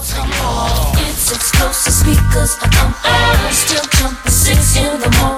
It's explosive speakers. I'm still jumping 6 in the morning.